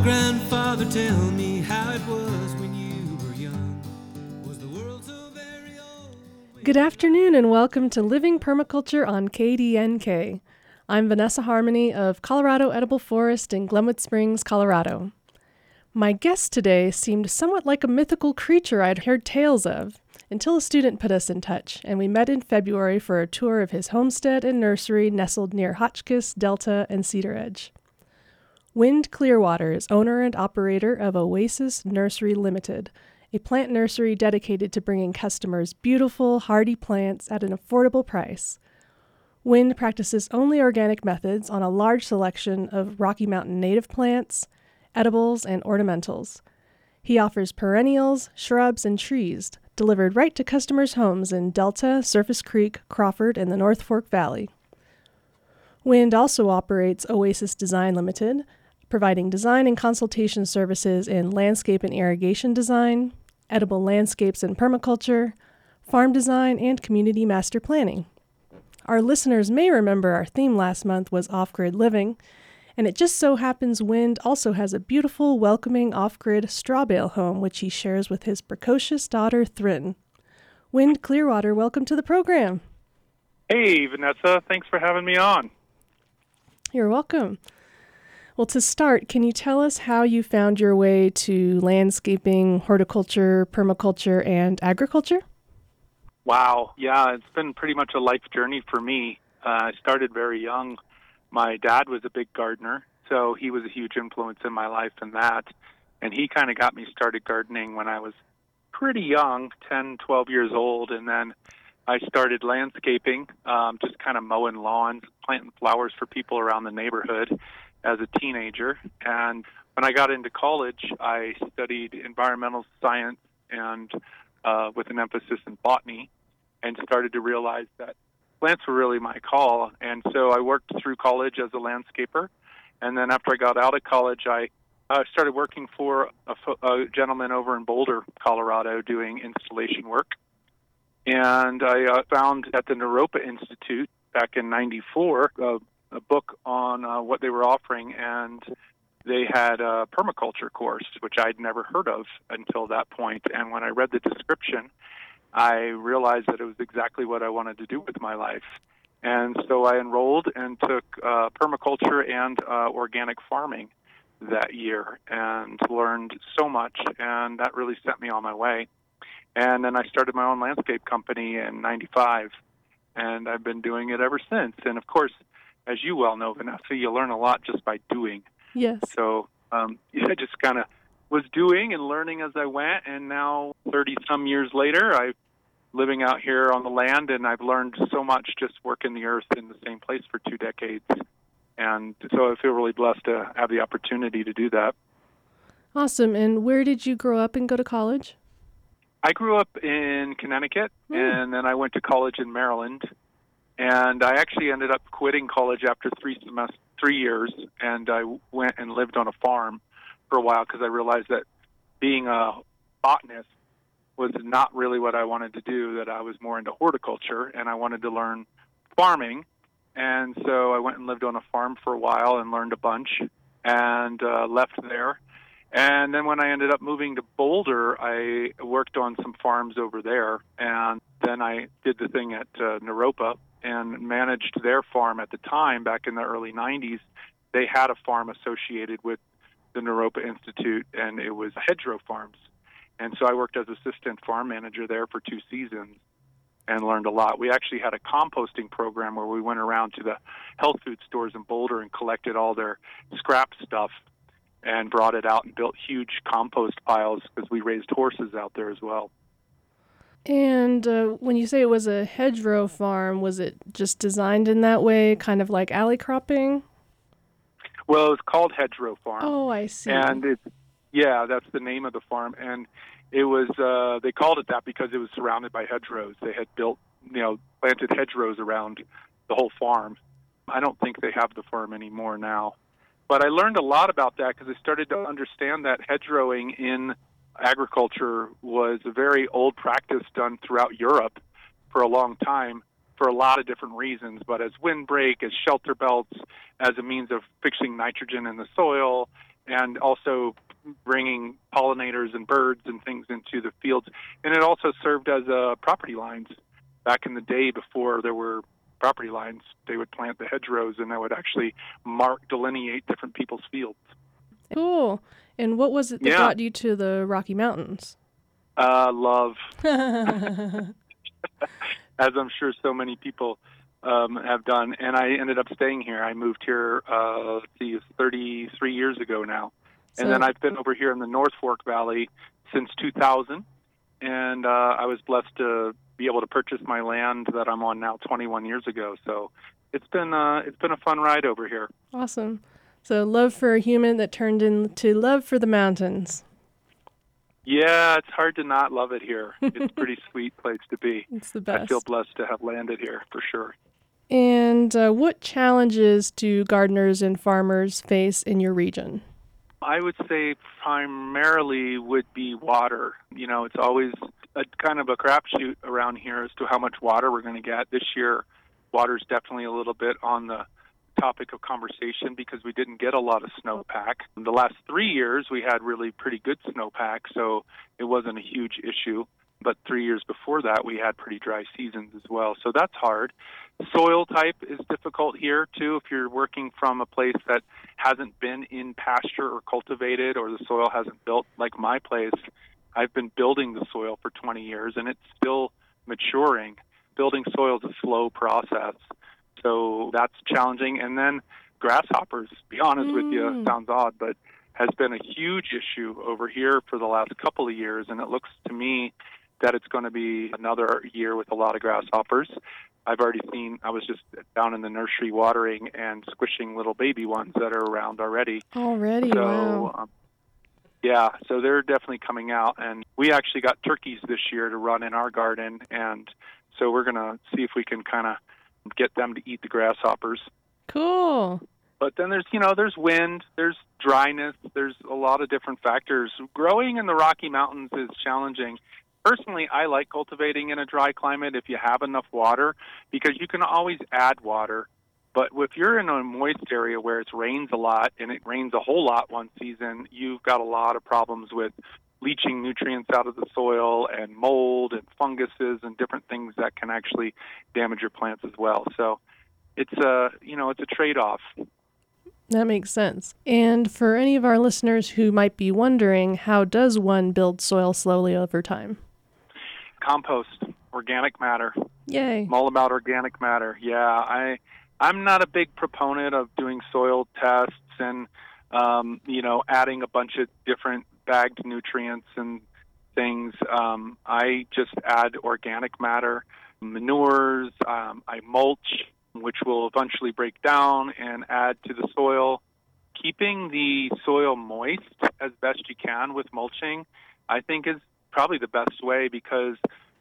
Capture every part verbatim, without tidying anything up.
grandfather tell me how it was when you were young. Was the world so very old? Good afternoon and welcome to Living Permaculture on K D N K. I'm Vanessa Harmony of Colorado Edible Forest in Glenwood Springs, Colorado. My guest today seemed somewhat like a mythical creature I'd heard tales of, until a student put us in touch, and we met in February for a tour of his homestead and nursery nestled near Hotchkiss, Delta, and Cedar Edge. Wind Clearwater is owner and operator of Oasis Nursery Limited, a plant nursery dedicated to bringing customers beautiful, hardy plants at an affordable price. Wind practices only organic methods on a large selection of Rocky Mountain native plants, edibles, and ornamentals. He offers perennials, shrubs, and trees delivered right to customers' homes in Delta, Surface Creek, Crawford, and the North Fork Valley. Wind also operates Oasis Design Limited, providing design and consultation services in landscape and irrigation design, edible landscapes and permaculture, farm design, and community master planning. Our listeners may remember our theme last month was off-grid living, and it just so happens Wind also has a beautiful, welcoming off-grid straw bale home which he shares with his precocious daughter, Thrin. Wind Clearwater, welcome to the program. Hey, Vanessa. Thanks for having me on. You're welcome. Well, to start, can you tell us how you found your way to landscaping, horticulture, permaculture, and agriculture? Wow. Yeah, it's been pretty much a life journey for me. Uh, I started very young. My dad was a big gardener, so he was a huge influence in my life in that. And he kind of got me started gardening when I was pretty young, ten, twelve years old. And then I started landscaping, um, just kind of mowing lawns, planting flowers for people around the neighborhood as a teenager. And when I got into college, I studied environmental science and uh, with an emphasis in botany, and started to realize that plants were really my call. And so I worked through college as a landscaper. And then after I got out of college, I uh, started working for a, a gentleman over in Boulder, Colorado, doing installation work. And I uh, found at the Naropa Institute back in ninety-four uh, a book on uh, what they were offering, and they had a permaculture course, which I'd never heard of until that point. And when I read the description, I realized that it was exactly what I wanted to do with my life. And so I enrolled and took uh, permaculture and uh, organic farming that year and learned so much, and that really set me on my way. And then I started my own landscape company in ninety-five, and I've been doing it ever since. And of course, as you well know, Vanessa, you learn a lot just by doing. Yes. So um, yeah, I just kind of was doing and learning as I went, and now thirty-some years later, I'm living out here on the land, and I've learned so much just working the earth in the same place for two decades. And so I feel really blessed to have the opportunity to do that. Awesome. And where did you grow up and go to college? I grew up in Connecticut, mm. and then I went to college in Maryland. And I actually ended up quitting college after three semesters, three years, and I went and lived on a farm for a while because I realized that being a botanist was not really what I wanted to do, that I was more into horticulture, and I wanted to learn farming. And so I went and lived on a farm for a while and learned a bunch and uh, left there. And then when I ended up moving to Boulder, I worked on some farms over there, and then I did the thing at uh, Naropa and managed their farm at the time, back in the early nineties. They had a farm associated with the Naropa Institute, and it was Hedgerow Farms. And so I worked as assistant farm manager there for two seasons and learned a lot. We actually had a composting program where we went around to the health food stores in Boulder and collected all their scrap stuff and brought it out and built huge compost piles because we raised horses out there as well. And uh, when you say it was a hedgerow farm, was it just designed in that way, kind of like alley cropping? Well, it was called Hedgerow Farm. Oh, I see. And it, yeah, that's the name of the farm. And it was, uh, they called it that because it was surrounded by hedgerows. They had built, you know, planted hedgerows around the whole farm. I don't think they have the farm anymore now. But I learned a lot about that because I started to understand that hedgerowing in agriculture was a very old practice done throughout Europe for a long time for a lot of different reasons, but as windbreak, as shelter belts, as a means of fixing nitrogen in the soil, and also bringing pollinators and birds and things into the fields. And it also served as uh, property lines. Back in the day, before there were property lines, they would plant the hedgerows, and that would actually mark, delineate different people's fields. Cool. And what was it that Yeah. brought you to the Rocky Mountains? Uh, love, as I'm sure so many people um, have done. And I ended up staying here. I moved here, uh, let's see, it's thirty-three years ago now. And So- then I've been over here in the North Fork Valley since two thousand. And uh, I was blessed to be able to purchase my land that I'm on now twenty-one years ago. So it's been uh, it's been a fun ride over here. Awesome. So love for a human that turned into love for the mountains. Yeah, it's hard to not love it here. It's a pretty sweet place to be. It's the best. I feel blessed to have landed here for sure. And uh, what challenges do gardeners and farmers face in your region? I would say primarily would be water. You know, it's always a kind of a crapshoot around here as to how much water we're going to get. This year, water's definitely a little bit on the topic of conversation because we didn't get a lot of snowpack. The last three years, we had really pretty good snowpack, so it wasn't a huge issue. But three years before that, we had pretty dry seasons as well. So that's hard. Soil type is difficult here, too. If you're working from a place that hasn't been in pasture or cultivated, or the soil hasn't built like my place, I've been building the soil for twenty years, and it's still maturing. Building soil is a slow process, so that's challenging. And then grasshoppers, to be honest Mm. with you, sounds odd, but has been a huge issue over here for the last couple of years, and it looks to me that it's going to be another year with a lot of grasshoppers. I've already seen, I was just down in the nursery watering and squishing little baby ones that are around already. Already, So, wow. um, yeah, so they're definitely coming out. And we actually got turkeys this year to run in our garden, and so we're going to see if we can kind of get them to eat the grasshoppers. Cool. But then there's, you know, there's wind, there's dryness, there's a lot of different factors. Growing in the Rocky Mountains is challenging. Personally, I like cultivating in a dry climate if you have enough water, because you can always add water. But if you're in a moist area where it rains a lot, and it rains a whole lot one season, you've got a lot of problems with leaching nutrients out of the soil and mold and funguses and different things that can actually damage your plants as well. So it's a, you know, it's a trade-off. That makes sense. And for any of our listeners who might be wondering, how does one build soil slowly over time? Compost, organic matter. Yay. I'm all about organic matter. Yeah, I, I'm not a big proponent of doing soil tests and, um, you know, adding a bunch of different bagged nutrients and things. Um, I just add organic matter, manures. Um, I mulch, which will eventually break down and add to the soil. Keeping the soil moist as best you can with mulching, I think, is probably the best way, because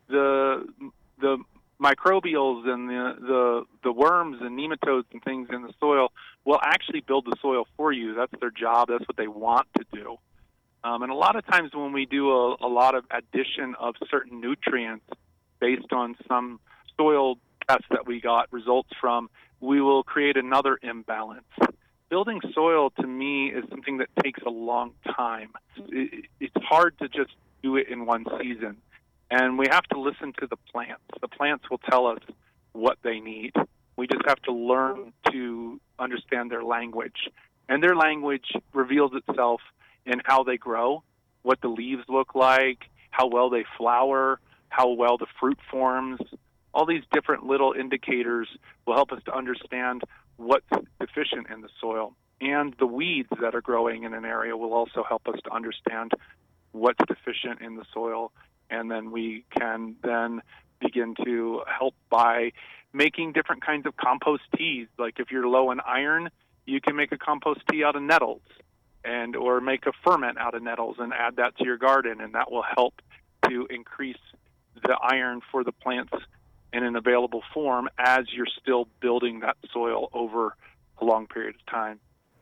the the microbials and the, the the worms and nematodes and things in the soil will actually build the soil for you. That's their job. That's what they want to do. Um, and a lot of times when we do a, a lot of addition of certain nutrients based on some soil tests that we got results from, we will create another imbalance. Building soil, to me, is something that takes a long time. It, it's hard to just do it in one season. And we have to listen to the plants. The plants will tell us what they need. We just have to learn to understand their language. And their language reveals itself in how they grow, what the leaves look like, how well they flower, how well the fruit forms. All these different little indicators will help us to understand what's deficient in the soil. And the weeds that are growing in an area will also help us to understand what's deficient in the soil. And then we can then begin to help by making different kinds of compost teas. Like if you're low in iron, you can make a compost tea out of nettles, and or make a ferment out of nettles and add that to your garden, and that will help to increase the iron for the plants in an available form as you're still building that soil over a long period of time.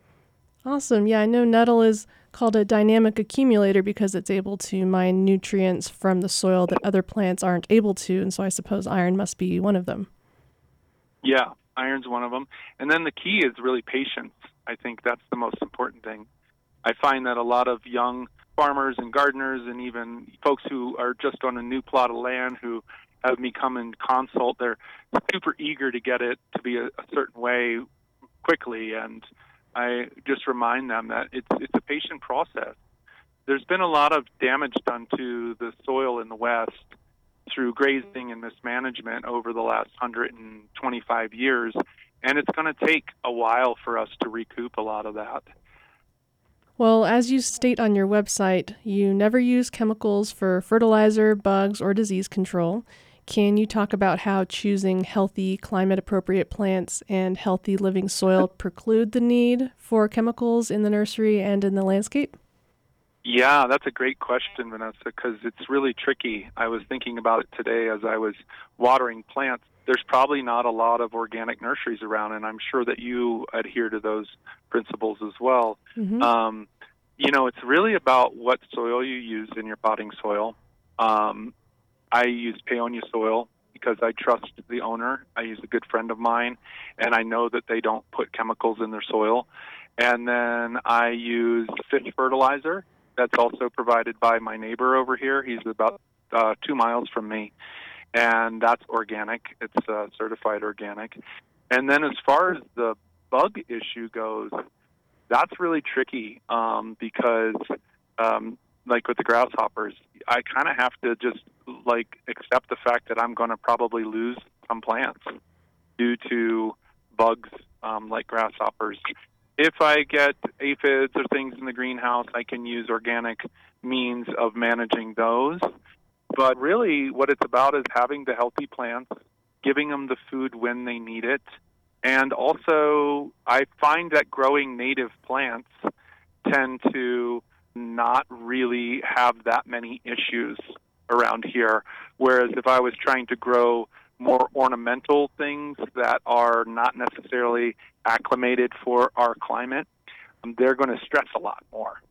Awesome. Yeah, I know nettle is called a dynamic accumulator because it's able to mine nutrients from the soil that other plants aren't able to, and so I suppose iron must be one of them. Yeah, iron's one of them. And then the key is really patience. I think that's the most important thing. I find that a lot of young farmers and gardeners and even folks who are just on a new plot of land who have me come and consult, they're super eager to get it to be a, a certain way quickly. And I just remind them that it's it's a patient process. There's been a lot of damage done to the soil in the West through grazing and mismanagement over the last one hundred twenty-five years, and it's going to take a while for us to recoup a lot of that. Well, as you state on your website, you never use chemicals for fertilizer, bugs, or disease control. Can you talk about how choosing healthy, climate-appropriate plants and healthy living soil preclude the need for chemicals in the nursery and in the landscape? Yeah, that's a great question, Vanessa, because it's really tricky. I was thinking about it today as I was watering plants. There's probably not a lot of organic nurseries around, and I'm sure that you adhere to those principles as well. Mm-hmm. Um, you know, it's really about what soil you use in your potting soil. Um, I use Paonia soil because I trust the owner. I use a good friend of mine, and I know that they don't put chemicals in their soil. And then I use fish fertilizer. That's also provided by my neighbor over here. He's about uh, two miles from me, and that's organic. It's uh, certified organic. And then as far as the bug issue goes, that's really tricky um, because, um, like with the grasshoppers, I kind of have to just like accept the fact that I'm going to probably lose some plants due to bugs um, like grasshoppers. If I get aphids or things in the greenhouse, I can use organic means of managing those. But really what it's about is having the healthy plants, giving them the food when they need it. And also, I find that growing native plants tend to not really have that many issues around here. Whereas if I was trying to grow more ornamental things that are not necessarily acclimated for our climate, they're going to stress a lot more.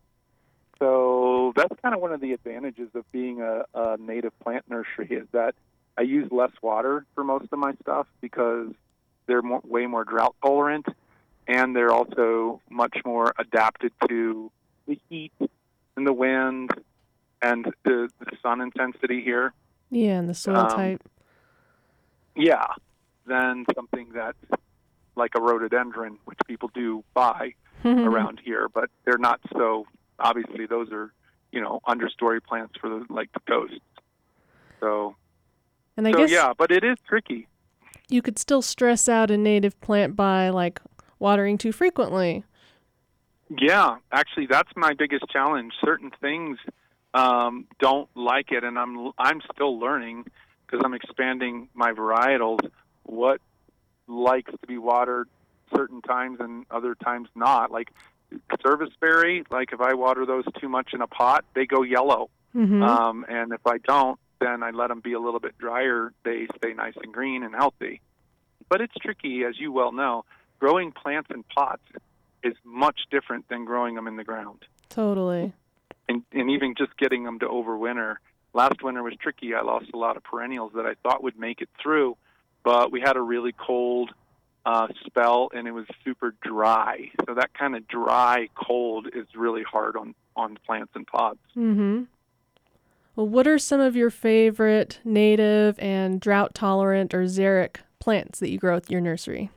So that's kind of one of the advantages of being a, a native plant nursery is that I use less water for most of my stuff because they're more, way more drought tolerant, and they're also much more adapted to the heat and the wind and the, the sun intensity here. Yeah, and the soil Um, type. Yeah, than something that's like a rhododendron, which people do buy around here, but they're not so, obviously those are, you know, understory plants for the, like the coast. So, And I so guess yeah, but it is tricky. you could still stress out a native plant by like watering too frequently. Yeah, actually, that's my biggest challenge. Certain things um, don't like it, and I'm I'm still learning because I'm expanding my varietals. What likes to be watered certain times and other times not? Like serviceberry, like if I water those too much in a pot, they go yellow. Mm-hmm. Um, and if I don't, then I let them be a little bit drier. They stay nice and green and healthy. But it's tricky, as you well know. Growing plants in pots is much different than growing them in the ground. Totally. And, and even just getting them to overwinter. Last winter was tricky. I lost a lot of perennials that I thought would make it through, but we had a really cold uh, spell, and it was super dry. So that kind of dry cold is really hard on, on plants and pots. Mm-hmm. Well, what are some of your favorite native and drought-tolerant or xeric plants that you grow at your nursery?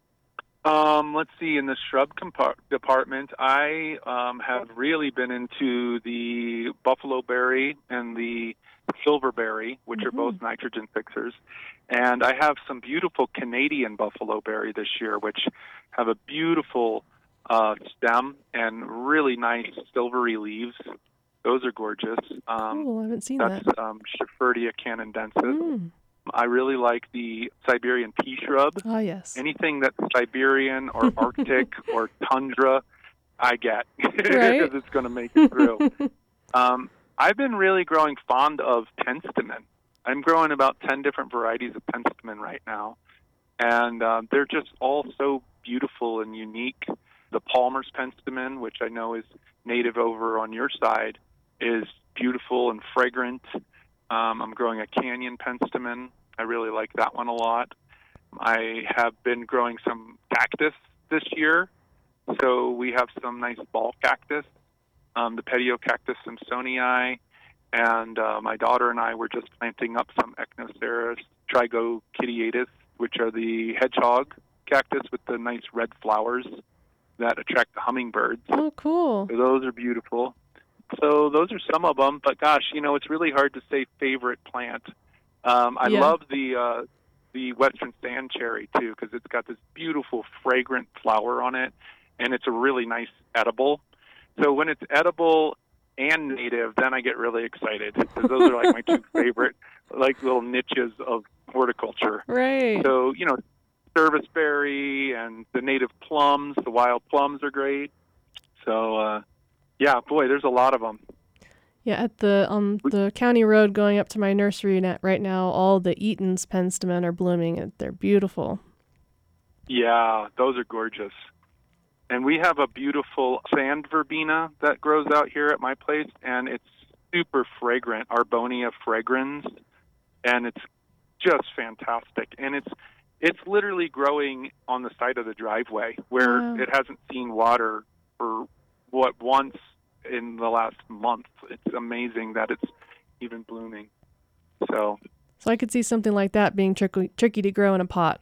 Um, let's see, in the shrub compart- department, I um, have really been into the buffalo berry and the silverberry, which Mm-hmm. are both nitrogen fixers. And I have some beautiful Canadian buffalo berry this year, which have a beautiful uh, stem and really nice silvery leaves. Those are gorgeous. Um, Cool, I haven't seen that's that. um, Schiffertia canadensis. Mm. I really like the Siberian pea shrub. Ah, yes. Anything that's Siberian or Arctic or tundra, I get because Right. it's going to make it through. um, I've been really growing fond of penstemon. I'm growing about ten different varieties of penstemon right now, and uh, they're just all so beautiful and unique. The Palmer's penstemon, which I know is native over on your side, is beautiful and fragrant. Um, I'm growing a canyon penstemon. I really like that one a lot. I have been growing some cactus this year, so we have some nice ball cactus um, the Pedicactus simpsonii, and uh, my daughter and I were just planting up some Echinoceras trigocitiatus, which are the hedgehog cactus with the nice red flowers that attract the hummingbirds. Oh, cool. So those are beautiful. So those are some of them, but gosh, you know, it's really hard to say favorite plant. Um, I Yeah. love the uh, the western sand cherry, too, because it's got this beautiful, fragrant flower on it, and it's a really nice edible. So when it's edible and native, then I get really excited, because those are like my two favorite, like little niches of horticulture. Right. So, you know, serviceberry and the native plums, the wild plums are great. So, uh, yeah, boy, there's a lot of them. Yeah, at the um the county road going up to my nursery net right now, all the Eaton's penstemon are blooming, and they're beautiful. Yeah, those are gorgeous. And we have a beautiful sand verbena that grows out here at my place, and it's super fragrant, Arbonia fragrans, and it's just fantastic. And it's it's literally growing on the side of the driveway where Wow. it hasn't seen water for what once in the last month. It's amazing that it's even blooming. So So I could see something like that being tricky tricky to grow in a pot.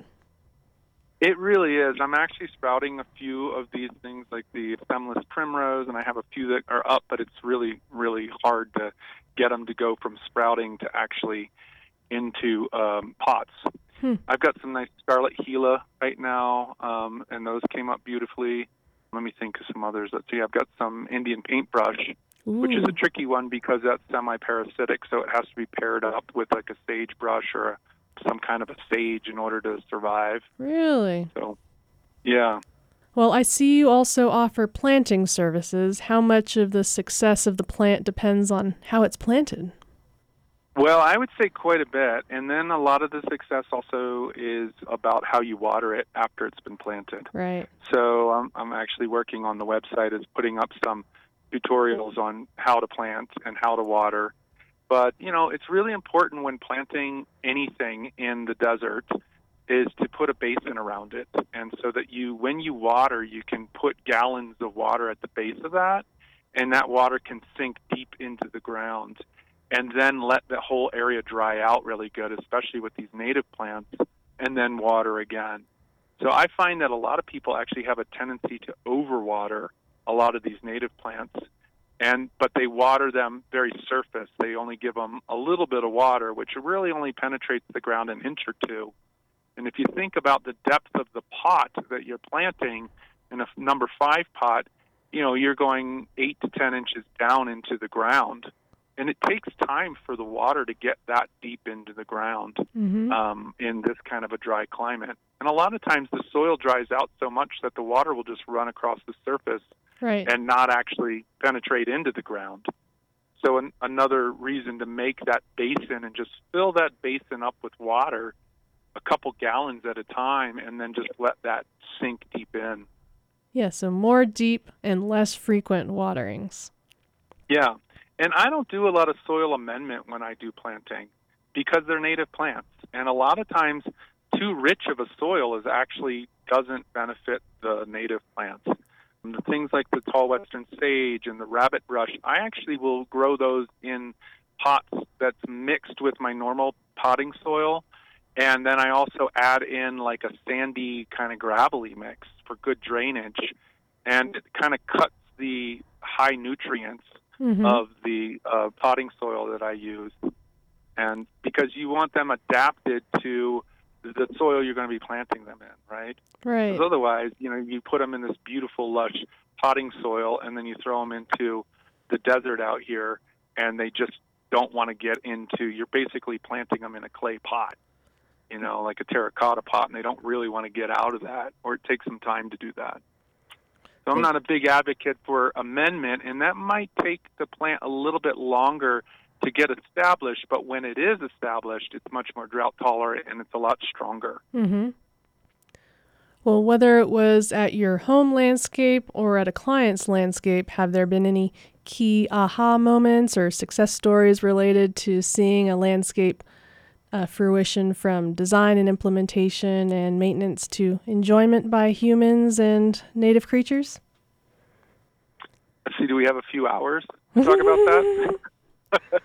it really is. I'm actually sprouting a few of these things like the stemless primrose, and I have a few that are up, but it's really, really hard to get them to go from sprouting to actually into um, pots. Hmm. I've got some nice scarlet Gila right now, um, and those came up beautifully. Let me think of some others. Let's see. I've got some Indian paintbrush, which is Ooh. a tricky one because that's semi-parasitic, so it has to be paired up with like a sagebrush or a, some kind of a sage in order to survive. Really? So, yeah. Well, I see you also offer planting services. How much of the success of the plant depends on how it's planted? Well, I would say quite a bit, and then a lot of the success also is about how you water it after it's been planted. Right. So um, I'm actually working on the website is putting up some tutorials on how to plant and how to water. But, you know, it's really important when planting anything in the desert is to put a basin around it. And so that you, when you water, you can put gallons of water at the base of that, and that water can sink deep into the ground and then let the whole area dry out really good, especially with these native plants, and then water again. So I find that a lot of people actually have a tendency to overwater a lot of these native plants, and but they water them very surface. They only give them a little bit of water, which really only penetrates the ground an inch or two. And if you think about the depth of the pot that you're planting in a number five pot, you know, you're going eight to ten inches down into the ground. And it takes time for the water to get that deep into the ground Mm-hmm. um, in this kind of a dry climate. And a lot of times the soil dries out so much that the water will just run across the surface Right. and not actually penetrate into the ground. So an, another reason to make that basin and just fill that basin up with water a couple gallons at a time and then just let that sink deep in. Yeah, so more deep and less frequent waterings. Yeah. And I don't do a lot of soil amendment when I do planting because they're native plants. And a lot of times, too rich of a soil is actually doesn't benefit the native plants. And the things like the tall western sage and the rabbit brush, I actually will grow those in pots that's mixed with my normal potting soil. And then I also add in like a sandy kind of gravelly mix for good drainage. And it kind of cuts the high nutrients Mm-hmm. of the uh, potting soil that I use. And because you want them adapted to the soil you're going to be planting them in, right? Right. Because otherwise, you know, you put them in this beautiful, lush potting soil, and then you throw them into the desert out here, and they just don't want to get into, you're basically planting them in a clay pot, you know, like a terracotta pot, and they don't really want to get out of that, or it takes some time to do that. So I'm not a big advocate for amendment, and that might take the plant a little bit longer to get established, but when it is established, it's much more drought tolerant and it's a lot stronger. Mm-hmm. Well, whether it was at your home landscape or at a client's landscape, have there been any key aha moments or success stories related to seeing a landscape uh, fruition from design and implementation and maintenance to enjoyment by humans and native creatures? Let's see, do we have a few hours to talk about that?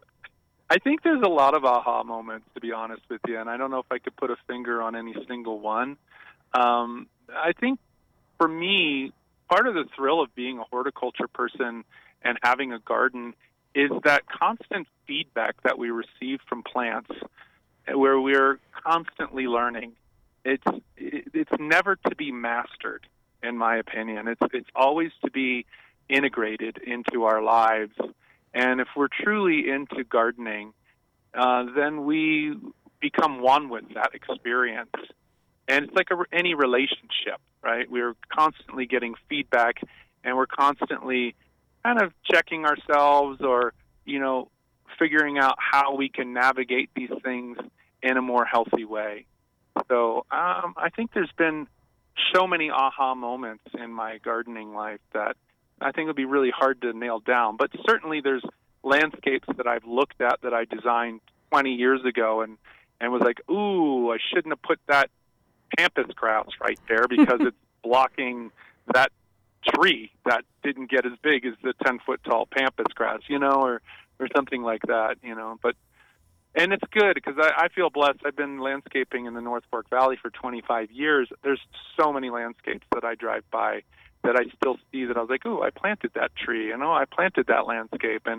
I think there's a lot of aha moments, to be honest with you, and I don't know if I could put a finger on any single one. Um, I think for me, part of the thrill of being a horticulture person and having a garden is that constant feedback that we receive from plants, where we're constantly learning. It's it's never to be mastered, in my opinion. It's it's always to be integrated into our lives. And if we're truly into gardening, uh, then we become one with that experience. And it's like a, any relationship, right? We're constantly getting feedback, and we're constantly kind of checking ourselves or, you know, figuring out how we can navigate these things in a more healthy way. So um, I think there's been so many aha moments in my gardening life that I think it would be really hard to nail down. But certainly there's landscapes that I've looked at that I designed twenty years ago and, and was like, ooh, I shouldn't have put that pampas grass right there because it's blocking that tree that didn't get as big as the ten-foot tall pampas grass, you know, or, or something like that, you know. But and it's good because I, I feel blessed. I've been landscaping in the North Fork Valley for twenty-five years. There's so many landscapes that I drive by that I still see that I was like, oh, I planted that tree, you know, I planted that landscape, and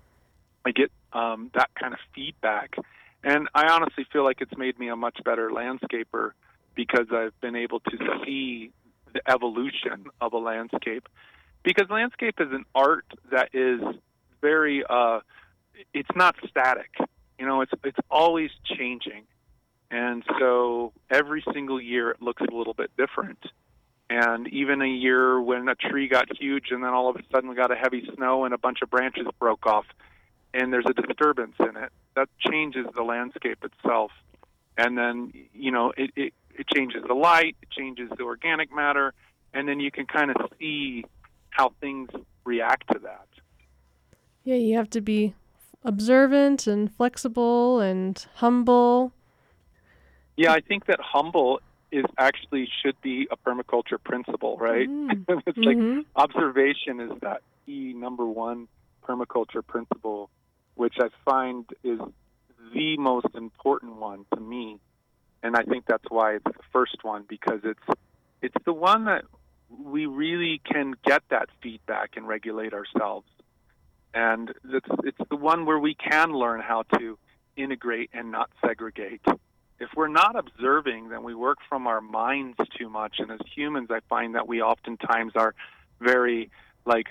I get um, that kind of feedback. And I honestly feel like it's made me a much better landscaper because I've been able to see the evolution of a landscape. Because landscape is an art that is very, uh, it's not static. You know, it's it's always changing. And so every single year it looks a little bit different. And even a year when a tree got huge and then all of a sudden we got a heavy snow and a bunch of branches broke off and there's a disturbance in it, that changes the landscape itself. And then, you know, it, it, it changes the light, it changes the organic matter, and then you can kind of see how things react to that. Yeah, you have to be observant and flexible and humble. Yeah, I think that humble is actually should be a permaculture principle, right? Mm. It's mm-hmm. like observation is that key number one permaculture principle, which I find is the most important one to me. And I think that's why it's the first one, because it's it's the one that we really can get that feedback and regulate ourselves. And it's, it's the one where we can learn how to integrate and not segregate. If we're not observing, then we work from our minds too much. And as humans, I find that we oftentimes are very, like,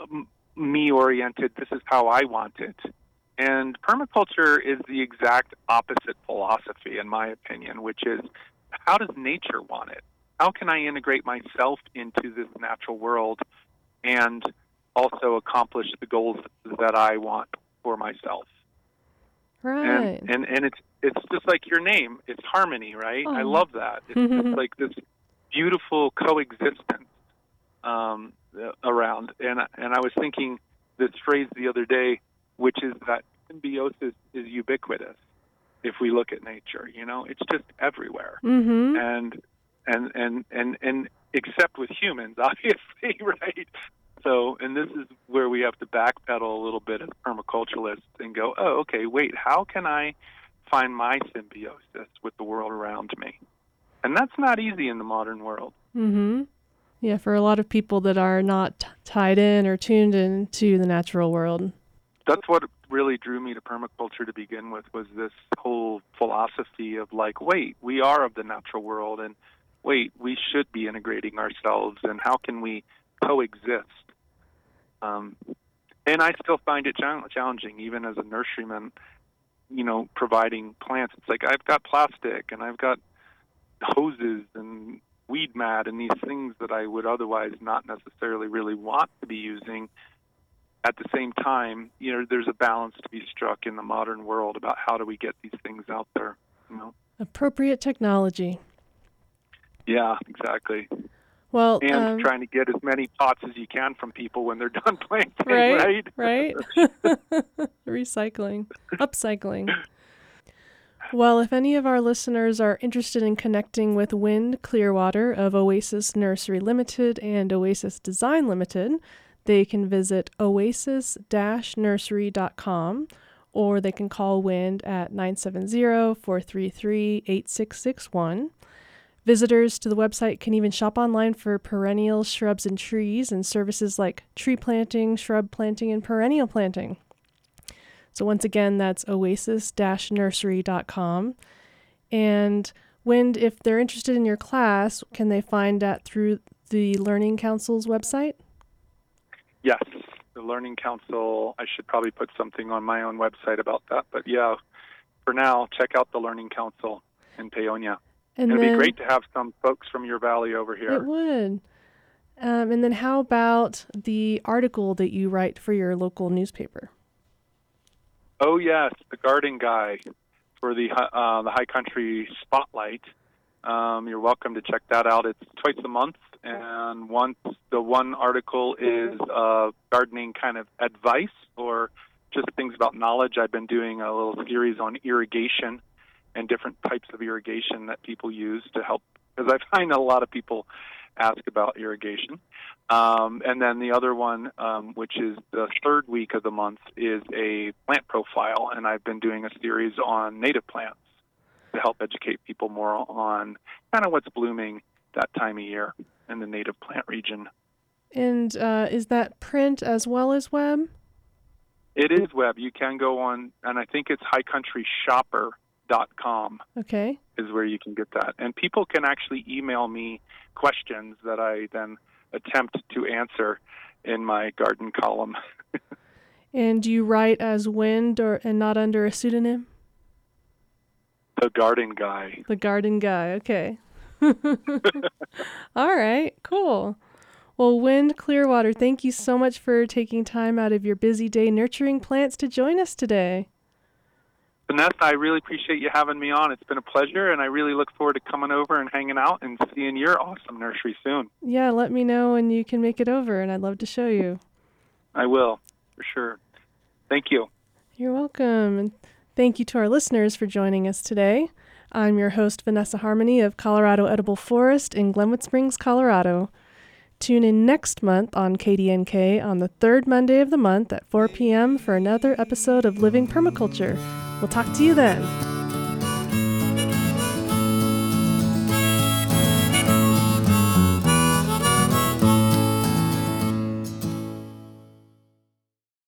me-oriented. This is how I want it. And permaculture is the exact opposite philosophy, in my opinion, which is, how does nature want it? How can I integrate myself into this natural world and also accomplish the goals that I want for myself? Right. And, and and it's it's just like your name. It's harmony, right? Oh. I love that. It's just like this beautiful coexistence um, around. And and I was thinking this phrase the other day, which is that symbiosis is ubiquitous. If we look at nature, you know, it's just everywhere. Mm-hmm. And and and and and except with humans, obviously, right? So, and this is where we have to backpedal a little bit as permaculturalists and go, oh, okay, wait, how can I find my symbiosis with the world around me? And that's not easy in the modern world. Mm-hmm. Yeah, for a lot of people that are not t- tied in or tuned into the natural world. That's what really drew me to permaculture to begin with, was this whole philosophy of like, wait, we are of the natural world, and wait, we should be integrating ourselves, and how can we coexist? Um, and I still find it challenging, even as a nurseryman, you know, providing plants. It's like I've got plastic and I've got hoses and weed mat and these things that I would otherwise not necessarily really want to be using. At the same time, you know, there's a balance to be struck in the modern world about how do we get these things out there, you know? Appropriate technology. Yeah, exactly. Well, and um, trying to get as many pots as you can from people when they're done planting, right? Right. Right. Recycling, upcycling. Well, if any of our listeners are interested in connecting with Wind Clearwater of Oasis Nursery Limited and Oasis Design Limited, they can visit oasis dash nursery dot com, or they can call Wind at nine seven zero, four three three, eight six six one. Visitors to the website can even shop online for perennials, shrubs, and trees, and services like tree planting, shrub planting, and perennial planting. So once again, that's oasis dash nursery dot com. And Wind, if they're interested in your class, can they find that through the Learning Council's website? Yes, the Learning Council, I should probably put something on my own website about that. But yeah, for now, check out the Learning Council in Paonia. And It'd then, be great to have some folks from your valley over here. It would. Um, and then how about the article that you write for your local newspaper? Oh, yes, the Garden Guy for the uh, the High Country Spotlight. Um, you're welcome to check that out. It's twice a month, and once the one article is uh, gardening kind of advice or just things about knowledge. I've been doing a little series on irrigation and different types of irrigation that people use to help, because I find a lot of people ask about irrigation. Um, and then the other one, um, which is the third week of the month, is a plant profile, and I've been doing a series on native plants to help educate people more on kind of what's blooming that time of year in the native plant region. And uh, is that print as well as web? It is web. You can go on, and I think it's high country shopper dot com. Okay. Is where you can get that. And people can actually email me questions that I then attempt to answer in my garden column. And do you write as Wind or and not under a pseudonym? The Garden Guy. The Garden Guy, okay. All right, cool. Well, Wind Clearwater, thank you so much for taking time out of your busy day nurturing plants to join us today. Vanessa, I really appreciate you having me on. It's been a pleasure, and I really look forward to coming over and hanging out and seeing your awesome nursery soon. Yeah, let me know when you can make it over, and I'd love to show you. I will, for sure. Thank you. You're welcome. And thank you to our listeners for joining us today. I'm your host, Vanessa Harmony of Colorado Edible Forest in Glenwood Springs, Colorado. Tune in next month on K D N K on the third Monday of the month at four p.m. for another episode of Living Permaculture. We'll talk to you then.